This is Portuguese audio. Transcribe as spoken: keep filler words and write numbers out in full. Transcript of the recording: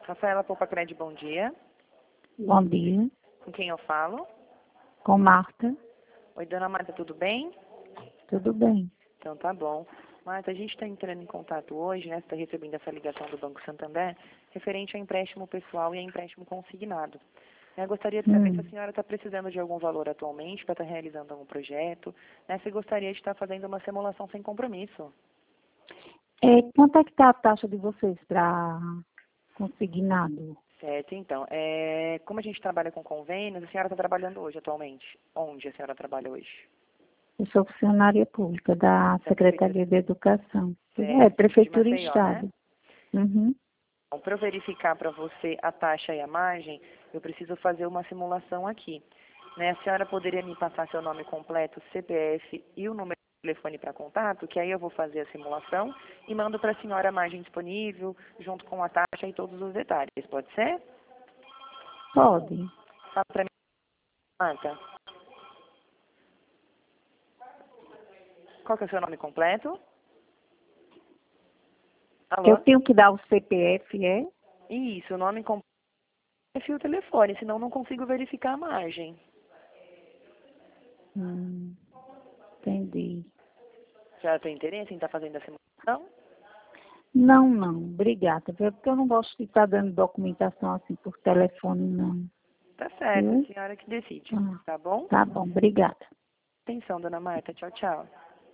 Rafaela Popacred, bom dia. Bom dia. Com quem eu falo? Com Marta. Oi, dona Marta, tudo bem? Tudo bem. Então tá bom. Marta, a gente está entrando em contato hoje, né? Você está recebendo essa ligação do Banco Santander, referente a empréstimo pessoal e a empréstimo consignado. Eu gostaria de saber Hum. se a senhora está precisando de algum valor atualmente para estar realizando algum projeto, né? Se gostaria de estar fazendo uma simulação sem compromisso. É, quanto é que está a taxa de vocês para consignado? Certo, então. É, como a gente trabalha com convênios, a senhora está trabalhando hoje atualmente? Onde a senhora trabalha hoje? Eu sou funcionária pública da Da Secretaria de Educação. Certo, É, de Prefeitura e Maceió, né? Estado. Uhum. Então, para eu verificar para você a taxa e a margem, eu preciso fazer uma simulação aqui. Né? A senhora poderia me passar seu nome completo, C P F e o número de telefone para contato, que aí eu vou fazer a simulação e mando para a senhora a margem disponível, junto com a taxa e todos os detalhes. Pode ser? Pode. Fala para mim, Marta. Qual que é o seu nome completo? Eu Alô? tenho que dar o C P F, é? Isso, o nome completo e o telefone, senão não consigo verificar a margem. Hum, entendi. A senhora tem interesse em estar fazendo a simulação? Não, não. Obrigada. É porque eu não gosto de estar dando documentação assim por telefone, não. Tá certo, a Viu? senhora que decide, Ah, tá bom? tá bom. Obrigada. Atenção, dona Marta. Tchau, tchau.